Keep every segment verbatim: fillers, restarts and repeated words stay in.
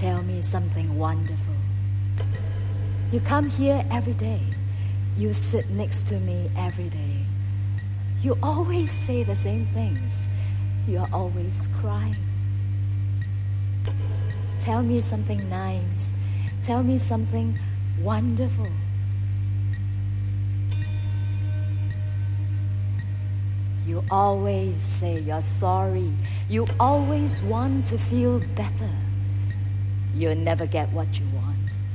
Tell me something wonderful. You come here every day. You sit next to me every day. You always say the same things. You are always crying. Tell me something nice. Tell me something wonderful. You always say you're sorry. You always want to feel better. You never get what you want.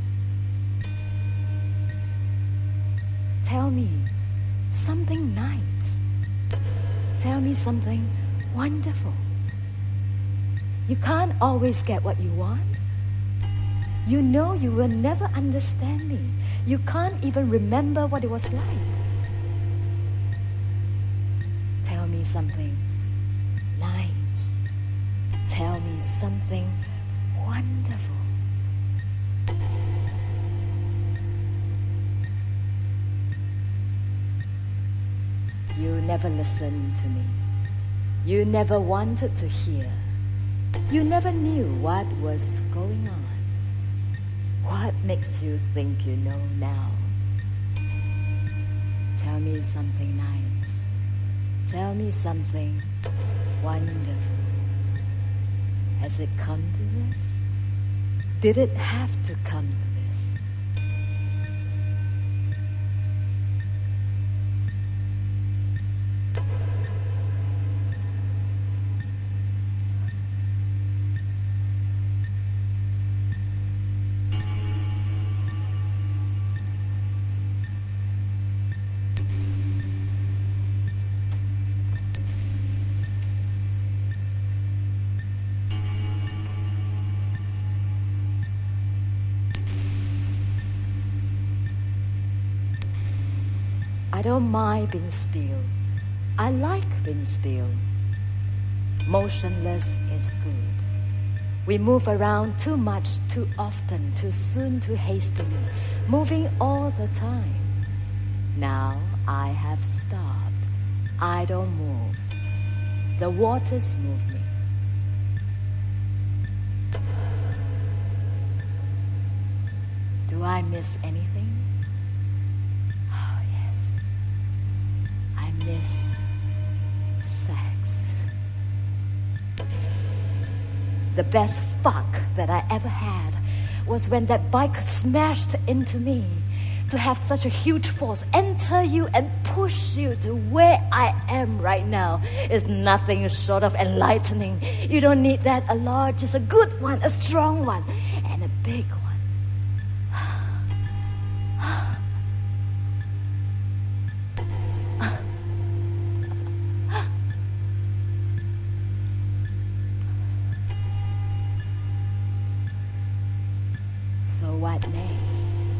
Tell me something nice. Tell me something wonderful. You can't always get what you want. You know you will never understand me. You can't even remember what it was like. Tell me something nice. Tell me something wonderful. You never listened to me. You never wanted to hear. You never knew what was going on. What makes you think you know now? Tell me something nice. Tell me something wonderful. Has it come to this? Did it have to come to this? I don't mind being still. I like being still. Motionless is good. We move around too much, too often, too soon, too hastily, moving all the time. Now I have stopped. I don't move. The waters move me. Do I miss anything? Miss sex. The best fuck that I ever had was when that bike smashed into me. To have such a huge force enter you and push you to where I am right now is nothing short of enlightening. You don't need that a large, just a good one, a strong one, and a big one. What next?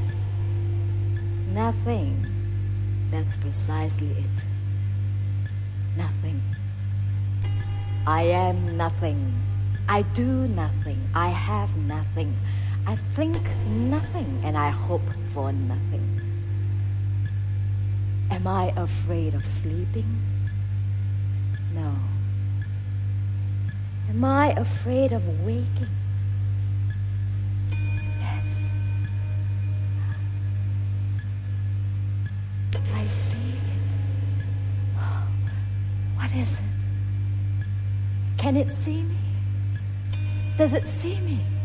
Nothing. That's precisely it. Nothing. I am nothing. I do nothing. I have nothing. I think nothing, and I hope for nothing. Am I afraid of sleeping? No. Am I afraid of waking? I see it. What is it? Can it see me? Does it see me?